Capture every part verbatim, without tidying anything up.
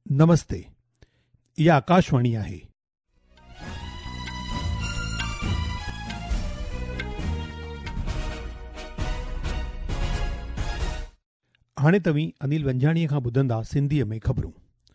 नमस्ते, इहा आकाशवाणी आहे। हाणे तव्हीं अनिल वंजाणीअ खां ॿुधंदा सिंधीअ में ख़बरूं।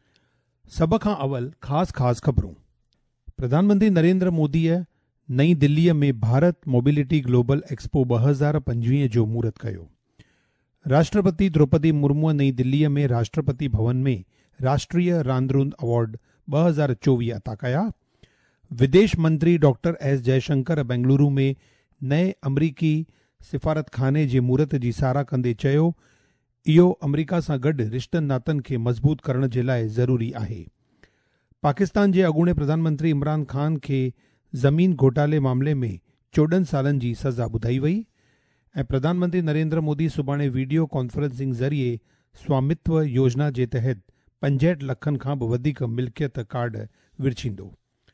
सभ खां अवल ख़ासि ख़ासि ख़बरूं। प्रधानमंत्री नरेंद्र मोदीअ नई दिल्लीअ में भारत मोबिलिटी ग्लोबल एक्सपो ॿ हज़ार पंजवीह जो महूरत कयो। राष्ट्रपति द्रौपदी मुर्मूअ नई दिल्लीअ में राष्ट्रपति भवन में राष्ट्रीय रांदरूंद अवार्ड ॿ हज़ार चोवीह अता कया। विदेश मंत्री डॉक्टर एस जयशंकर बेंगलुरु में नए अमरीकी सिफ़ारतखाने जे महूरत जी साराह कंदे चयो, इहो अमरीका सां गॾु रिश्तनि नातनि खे मज़बूत करण जे लाइ ज़रूरी आहे। पाकिस्तान जे अॻूणे प्रधानमंत्री इमरान ख़ान खे ज़मीन घोटाले मामले में चोॾहं सालनि जी सज़ा ॿुधाई वई ऐं प्रधानमंत्री नरेंद्र मोदी सुभाणे वीडियो कॉन्फ्रेंसिंग ज़रिए स्वामित्व योजना जे तहत पंजहठि लखनि खां बि वधीक मिल्कियत कार्ड विरछींदो।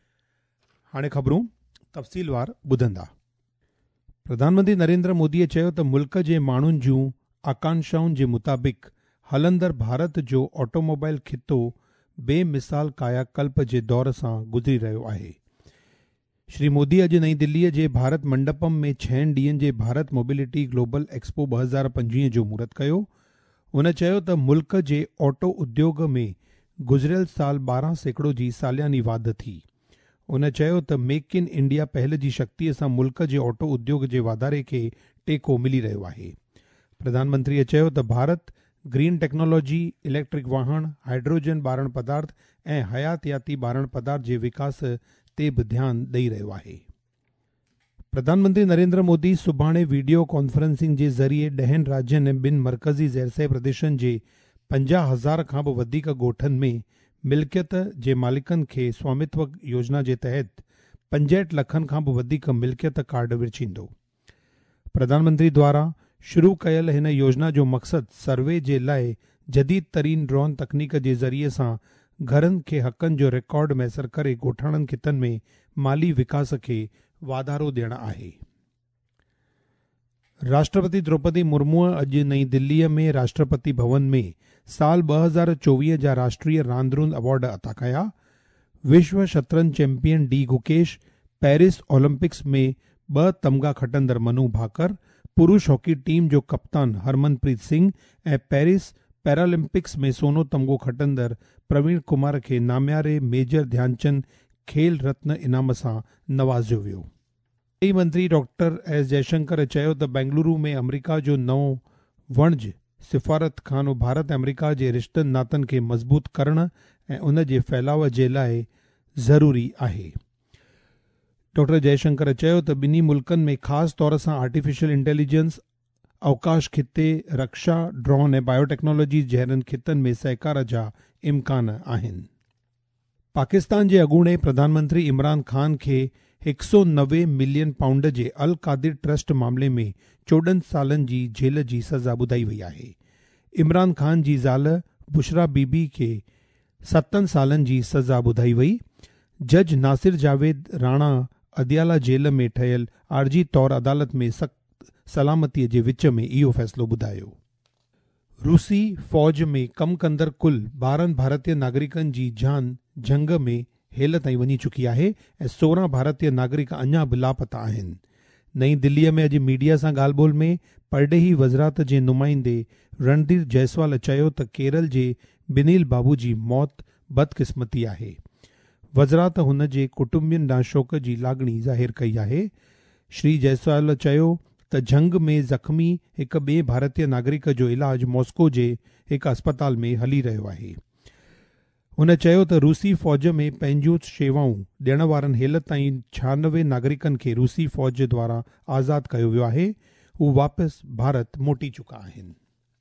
हाणे ख़बरूं तफ़सीलवार ॿुधंदा। प्रधानमंत्री नरेंद्र मोदीअ चयो त मुल्क जे माण्हुनि जूं आकांक्षाउनि जे मुताबिक़ हलंदड़ भारत जो ऑटोमोबाइल खितो बेमिसाल कायाकल्प जे दौर सां गुज़री रहियो आहे। श्री मोदी अॼु नई दिल्लीअ जे भारत मंडपम में छहनि ॾींहनि जे भारत मोबिलिटी ग्लोबल एक्सपो ॿ हज़ार पंजवीह जो महूरत कयो। हुन चयो त मुल्क जे ऑटो उद्योग में गुज़िरियल साल ॿारहं सैकड़ो जी सालियानी वाधि थी। हुन चयो त मेक इन इंडिया पहल जी शक्तीअ सां मुल्क जे ऑटो उद्योग जे वाधारे खे टेको मिली रहियो आहे। प्रधानमंत्रीअ चयो त भारत ग्रीन टेक्नोलॉजी, इलेक्ट्रिक वाहन, हाइड्रोजन ॿारण पदार्थ ऐं हयातियाती ॿारण पदार्थ जे विकास ते बि ध्यानु ॾेई रहियो आहे। प्रधानमंत्री नरेंद्र मोदी सुभाणे वीडियो कॉन्फ्रेंसिंग जे ज़रिए ॾहनि राज्यनि ऐं ॿिनि मरकज़ी ज़ैरसै प्रदेशनि जे पंजाह हज़ार खां बि वधीक ॻोठनि में मिल्कियत जे मालिकनि खे स्वामित्व योजना जे तहत पंजहठि लखनि खां बि वधीक मिल्कियत कार्ड विरछींदो। प्रधानमंत्री द्वारा शुरू कयल हिन योजना जो मक़सदु सर्वे जे लाइ जदीद तरीन ड्रोन तकनीक जे ज़रिए सां घरनि खे हक़नि जो रिकॉर्ड मैसर करे ॻोठाणनि खितनि में माली विकास खे वाधारो ॾियणु आहे। राष्ट्रपति द्रौपदी मुर्मूअ अॼु नई दिल्लीअ में राष्ट्रपति भवन में साल ॿ हज़ार चोवीह जा राष्ट्रीय रांदरूंद अवार्ड अता कया। विश्व शतरंज champion D Gukesh, Paris Olympics में ॿ तमग़ा खटंदड़ मनु भाकर, पुरुष हॉकी टीम जो कप्तान हरमनप्रीत सिंह ऐं पेरिस पैरालंपिक्स में सोनो तमग़ो खटंदड़ प्रवीण कुमार खे नाम्यारे मेजर ध्यानचंद खेल रत्न इनाम सां नवाज़ियो वियो। गृह मंत्री डॉक्टर एस जयशंकर चयो त बेंगलुरु में अमरीका जो नओं वणज सिफ़ारतखानो भारत ऐं अमरीका जे रिश्तनि नातनि खे मज़बूत करण ऐं उन जे फैलाव जे लाइ ज़रूरी आहे। डॉक्टर जयशंकर चयो त ॿिन्ही मुल्कनि में ख़ासि तौर सां आर्टिफिशियल इंटेलिजेंस, अवकाश खिते, रक्षा, ड्रोन ऐं बायोटेक्नोलॉजी जहिड़नि खितनि में सहकार जा इम्कान आहिनि। पाकिस्तान जे अॻूणे प्रधानमंत्री इमरान ख़ान खे हिकु सौ नवे मिलियन पाउंड जे अल कादिर ट्रस्ट मामले में चोॾहं सालनि जी जेल जी सज़ा ॿुधाई वई आहे। इमरान ख़ान जी ज़ाल बुशरा बीबी खे सतनि सालनि जी सज़ा ॿुधाई वई। जज नासिर जावेद राणा अदियाला जेल में ठहियल आरजी तौर अदालत में सख़्त सलामतीअ जे विच में इहो फ़ैसिलो ॿुधायो। रूसी फ़ौज में कमु कंदड़ कुल ॿारहं भारतीय नागरिकनि जी जान जंग में हेल ताईं वञी चुकी आहे ऐं सोरहं भारतीय नागरिक अञा बि लापता आहिनि। नई दिल्लीअ में अॼु मीडिया सां ॻाल्हि ॿोल में परडेही वज़रात जे नुमाइंदे रणधीर जयसवाल चयो त केरल जे बिनील बाबू जी मौत बदकिस्मती आहे। वज़रात हुन जे कुटुंबियुनि ॾांहुं शोक जी लाॻणी ज़ाहिर कई आहे। श्री जयसवाल चयो त जंग में ज़ख़्मी हिकु ॿिए भारतीय नागरिक जो इलाज मॉस्को जे हिकु अस्पताल में हली रहियो आहे। हुन चयो त रूसी फ़ौज में पंहिंजूं शेवाऊं ॾियण वारनि हेल ताईं छहानवे नागरिकनि खे रूसी फ़ौज द्वारा आज़ादु कयो वियो आहे। हू वापसि भारत मोटी चुका आहिनि।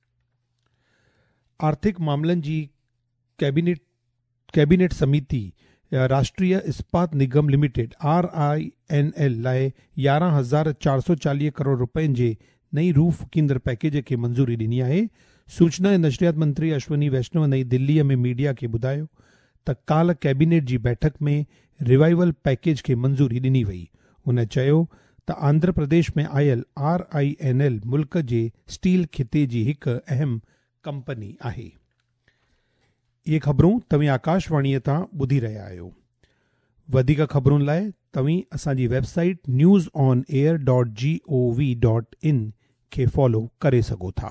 आर्थिक मामलनि जी कैबिनेट कैबिनेट समिति Rashtriya Ispat Nigam limited R I N L लाइ यारहं हज़ार चारि सौ चालीह करोड़ रुपयनि जे नई रूफ कींदड़ पैकेज खे मंज़ूरी ॾिनी आहे। सूचना ऐं नशरियात मंत्री अश्विनी वैष्णव नई दिल्लीअ में मीडिया खे ॿुधायो त काल्ह कैबिनेट जी बैठक में रिवाइवल पैकेज खे मंज़ूरी ॾिनी वई। हुन चयो त आंध्र प्रदेश में आयल आर आई एन एल मुल्क जे स्टील खिते जी हिकु अहम कंपनी आहे। ये ख़बरूं तव्हीं आकाशवाणीअ तां ॿुधी रहिया आहियो। वधीक ख़बरुनि लाइ तव्हीं असांजी website news on air dot G O V dot in खे फॉलो करे सघो था।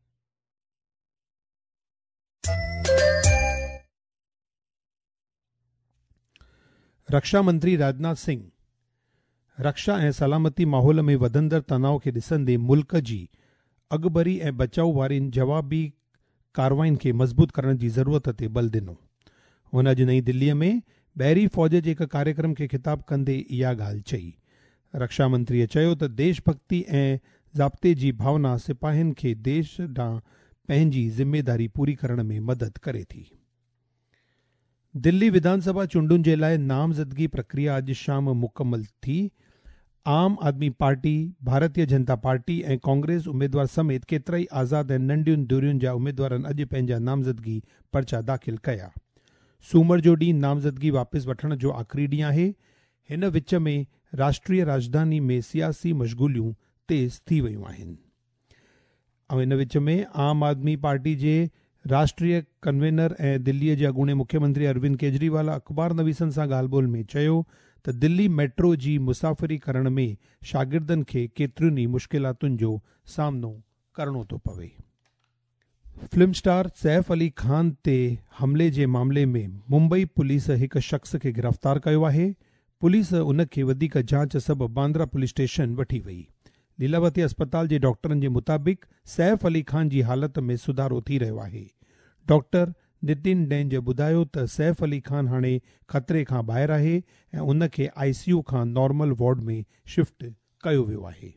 रक्षा मंत्री राजनाथ सिंह रक्षा ऐं सलामती माहौल में वधंदड़ तनाव खे ॾिसंदे मुल्क जी अॻुभरी ऐं बचाव वारनि जवाबी कार्रवाइनि खे मज़बूत करण जी ज़रूरत ते बल ॾिनो। हुन अॼु नई दिल्लीअ में ॿाहिरी फ़ौज जे हिकु कार्यक्रम खे ख़िताब कंदे इहा ॻाल्हि चई। रक्षा मंत्रीअ चयो त देशभक्ति ऐं ज़ाब्ते जी भावना सिपाहियुनि खे देश ॾांहुं पंहिंजी ज़िमेदारी पूरी करण में मदद करे थी। दिल्ली विधानसभा चूंडुनि जे लाइ नामज़दगी प्रक्रिया अॼु शाम मुकमल थी। आम आदमी पार्टी, भारतीय जनता पार्टी ऐं कांग्रेस उम्मीदवार समेत केतिरा ई आज़ाद ऐं नंढियुनि दूरियुनि जा उम्मीदवारनि अॼु पंहिंजा नामज़दगी पर्चा दाख़िल कया। सूमर जो ॾींहुं नामज़दगी वापसि वठण जो आख़िरी ॾींहुं आहे। हिन विच में राष्ट्रीय राजधानी में सियासी मशगूलियूं तेज़ थी वयूं आहिनि। ऐं हिन विच में आम आदमी पार्टी जे राष्ट्रीय कन्वेनर ऐं दिल्लीअ जे अॻूणे मुख्यमंत्री अरविंद केजरीवाल अख़बार नवीसनि सां ॻाल्हि ॿोल में चयो त दिल्ली मेट्रो जी मुसाफ़िरी करण में शागिर्दनि खे केतिरियुनि ई मुश्किलातुनि जो सामनो करणो थो पवे। फिल्म स्टार सैफ अली ख़ान ते हमले जे मामले में मुंबई पुलिस हिकु शख़्स खे गिरफ़्तार कयो आहे। पुलिस उन खे वधीक जांच सबबि बांद्रा पुलिस स्टेशन वठी वई। लीलावती अस्पताल जे डॉक्टरनि जे मुताबिक़ सैफ अली ख़ान जी हालत में सुधारो थी रहियो आहे। डॉक्टर नितिन डेंज ॿुधायो त सैफ अली ख़ान हाणे ख़तरे खां ॿाहिरि आहे ऐं उन खे आई सी यू खां नॉर्मल वार्ड में शिफ्ट कयो वियो आहे।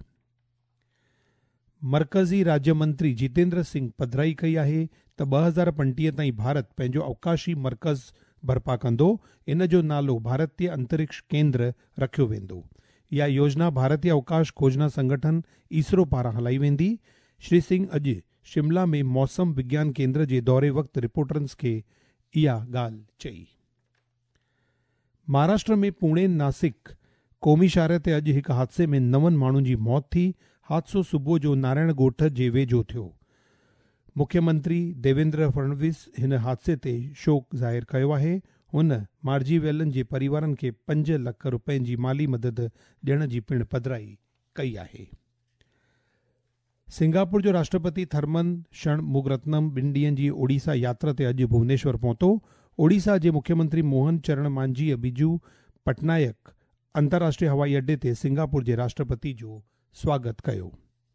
मर्कज़ी राज्य मंत्री जितेंद्र सिंह पधिराई कई आहे त ॿ हज़ार पंटीह ताईं भारत पंहिंजो अवकाशी मर्कज़ बर्पा कंदो। इन जो नालो भारतीय अंतरिक्ष केंद्र रखियो वेंदो। इहा योजना भारतीय अवकाश खोजना संगठन इसरो पारां हलाई वेंदी। श्री सिंह अॼु शिमला में मौसम विज्ञान केंद्र जे दौरे वक़्तु रिपोर्टर्स खे इहा ॻाल्हि चई। महाराष्ट्र में पुणे नासिक क़ौमी शाहरे ते अॼु हिकु हादसे में नवनि माण्हुनि जी मौत थी। हादसो सुबुह जो नारायण ॻोठ जे वेझो थियो। मुख्यमंत्री देवेंद्र फडणवीस हिन हादसे ते शोक ज़ाहिर कयो आहे। हुन मारिजी वियलनि जे परिवारनि खे पंज लख रुपयनि जी माली मदद ॾियण जी पिणु पधिराई कई आहे। सिंगापुर जो राष्ट्रपति थर्मन षणमुगरत्नम ॿिनि ॾींहंनि जी ओडिशा यात्रा ते अॼु भुवनेश्वर पहुतो। ओडिशा जे मुख्यमंत्री मोहन चरण मांझीअ बिजू पटनायक अंतर्राष्ट्रीय हवाई अड्डे ते सिंगापुर जे राष्ट्रपति जो स्वागत कयो।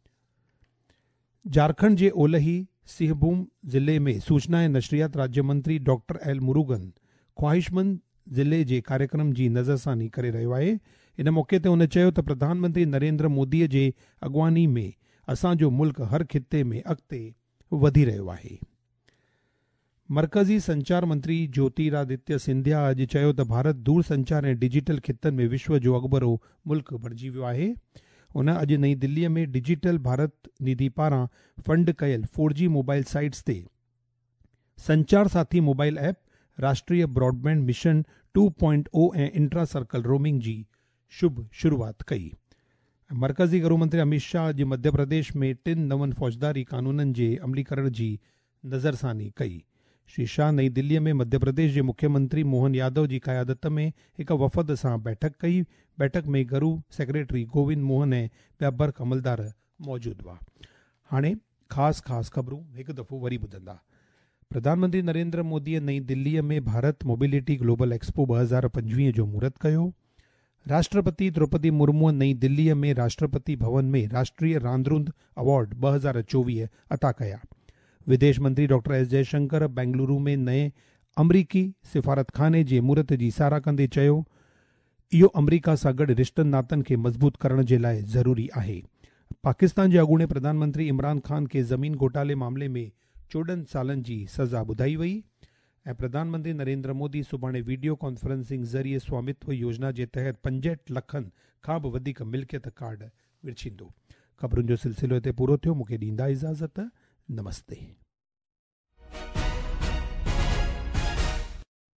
झारखंड जे ओलही सिंहभूम ज़िले में सूचना ऐं नशरियात राज्य मंत्री डॉक्टर एल मुरुगन ख्वाहिशमंद ज़िले जे कार्यक्रम जी नज़रसानी करे रहियो आहे। इन मौक़े ते हुन चयो त प्रधानमंत्री नरेंद्र मोदीअ जे अॻुवानी में असांजो मुल्क हर खिते में अॻिते वधी रहियो आहे। मर्कज़ी संचार मंत्री ज्योतिरादित्य सिंधिया अॼु चयो त भारत दूर संचार ऐं डिजिटल खितनि में विश्व जो अॻुभरो मुल्क बणिजी वियो आहे। हुन अॼु नई दिल्लीअ में डिजिटल भारत निधि पारां फंड कयल फोर जी मोबाइल साइट्स ते संचार साथी मोबाइल ऐप, राष्ट्रीय broadband mission two point O ऐं इंट्रा सर्कल रोमिंग जी शुभ शुरूआत कई। मर्कज़ी गृहमंत्री अमित शाह अॼु मध्य प्रदेश में टिन नवनि फ़ौजदारी कानूननि जे अमलीकरण जी नज़रसानी कई। श्री शाह नई दिल्लीअ में मध्य प्रदेश जे मुख्यमंत्री मोहन यादव जी क़यादत में हिकु वफ़द सां बैठक कई। बैठक में गरू सेक्रेटरी गोविंद मोहन ऐं ॿिया बर्क अमलदार मौजूदु हुआ। हाणे ख़ासि ख़ासि ख़बरूं हिकु दफ़ो वरी ॿुधंदा। प्रधानमंत्री नरेंद्र मोदीअ नई दिल्लीअ में भारत मोबिलिटी ग्लोबल एक्सपो ॿ हज़ार पंजवीह जो मुहूर्त कयो। राष्ट्रपति द्रौपदी मुर्मूअ नई दिल्लीअ में राष्ट्रपति भवन में राष्ट्रीय रांदरूंद अवार्ड ॿ हज़ार चोवीह अता कया। विदेश मंत्री डॉक्टर एस जयशंकर बेंगलुरु में नए अमरीकी सिफ़ारतखाने जे मुहूर्त जी साराह कंदे चयो इहो अमरीका सां गॾु रिश्तनि नातनि खे मज़बूत करण जे लाइ ज़रूरी आहे। पाकिस्तान जे अॻूणे प्रधानमंत्री इमरान ख़ान खे ज़मीन घोटाले मामले में चोॾहं सालनि जी सज़ा ॿुधाई वई ऐं प्रधानमंत्री नरेंद्र मोदी सुभाणे वीडियो कॉन्फ्रेंसिंग ज़रिए स्वामित्व योजना जे तहत पंजहठि लखनि खां बि वधीक मिल्कियत कार्ड विरछींदो। ख़बरुनि जो सिलसिलो हिते पूरो थियो। मूंखे ॾींदा इजाज़त। नमस्ते।